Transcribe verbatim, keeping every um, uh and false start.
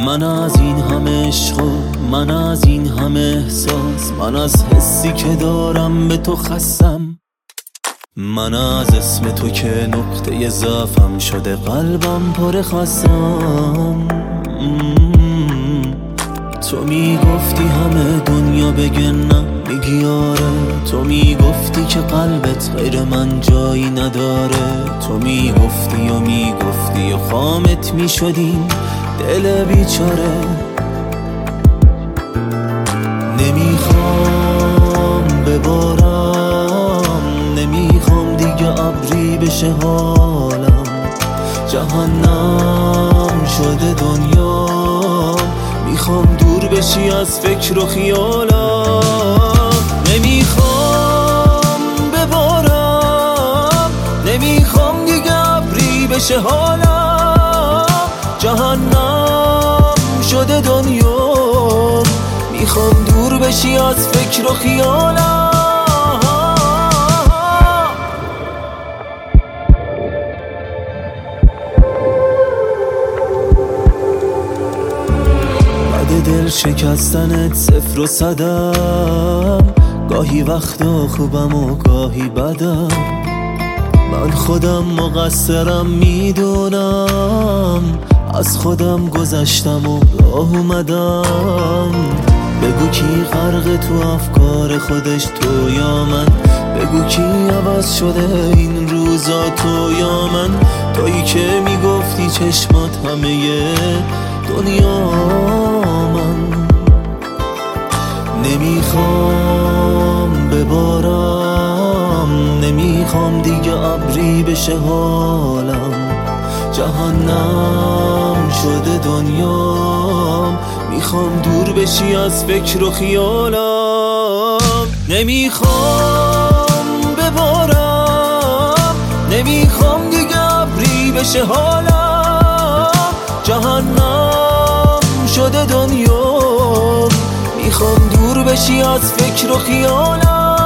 من از این همه عشق و من از این همه احساس، من از حسی که دارم به تو خستم، من از اسم تو که نقطه ضعفم شده قلبم پر خستم. تو میگفتی همه دنیا بگن نه، میگی آره. تو میگفتی که قلبت غیر من جایی نداره. تو میگفتی و میگفتی و خامت میشدیم دل بیچاره. نمیخوام ببارم، نمیخوام دیگه ابری بشه حالم، جهنم شده دنیا، میخوام دور بشی از فکر و خیالم. نمیخوام ببارم، نمیخوام دیگه ابری بشه حالم، جهنم شده دنیا، میخوام دور بشی از فکر و خیالم. بعد دل شکستنت صفر و صدم، گاهی وقتا خوبم و گاهی بدم، من خودم مقصرم میدونم، از خودم گذشتم و راه اومدم. بگو کی غرق تو افکار خودش، تو یا من؟ بگو کی عوض شده این روزا، تو یا من؟ تویی که میگفتی چشمات همه دنیا من. نمیخوام ببارم، نمیخوام دیگه ابری بشه حالم، جهنم شده دنیام، میخوام دور بشی از فکر و خیالم. نمیخوام ببارم، نمیخوام دیگه ابری بشه حالم، جهنم شده دنیام، میخوام دور بشی از فکر و خیالم.